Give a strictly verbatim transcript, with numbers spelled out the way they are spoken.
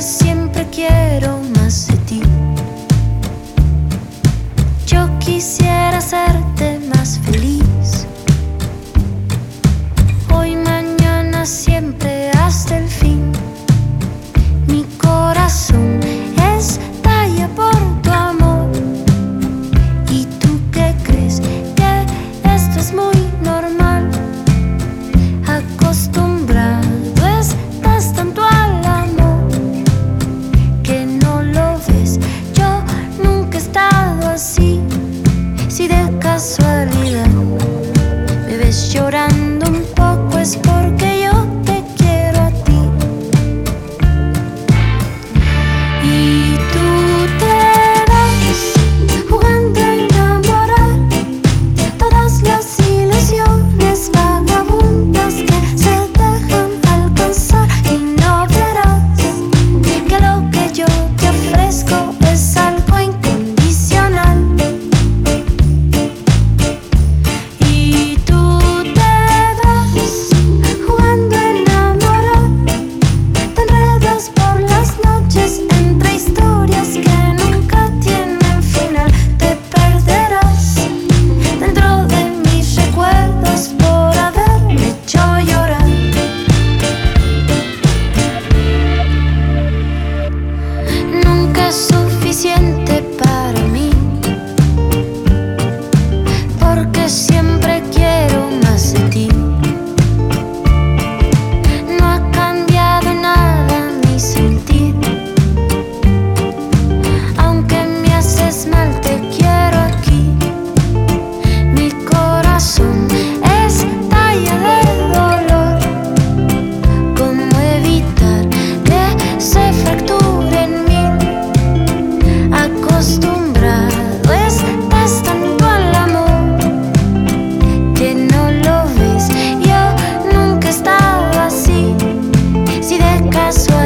siempre quiero más de ti. Yo quisiera hacerte más feliz. Hoy, mañana, siempre hasta el fin. Mi corazón estalla por tu amor. ¿Y tú qué crees? Que esto es muy normal. Acostumbrado estás tanto al amor que no lo ves. Yo nunca he estado así. Si de casualidad me ves llorando un poco, es porque yo te quiero a ti. Y tú te vas jugando a enamorar todas las ilusiones vagabundas que se dejan alcanzar. Y no verás que lo que yo te ofrezco es algo incondicional. Y tú te vas jugando a enamorar, te enredas por las noches entre historias que nunca tienen final. Te perderás dentro de mis recuerdos por haberme hecho llorar. Nunca es suficiente para mí, porque siempre quiero más de ti. No ha cambiado nada mi sentir. Aunque me haces mal, te quiero aquí. Mi corazón estalla de dolor. ¿Cómo evitar que se fracture en mí? Acostumbrado estás tanto al amor que no lo ves. Yo nunca he estado así. Si de casualidad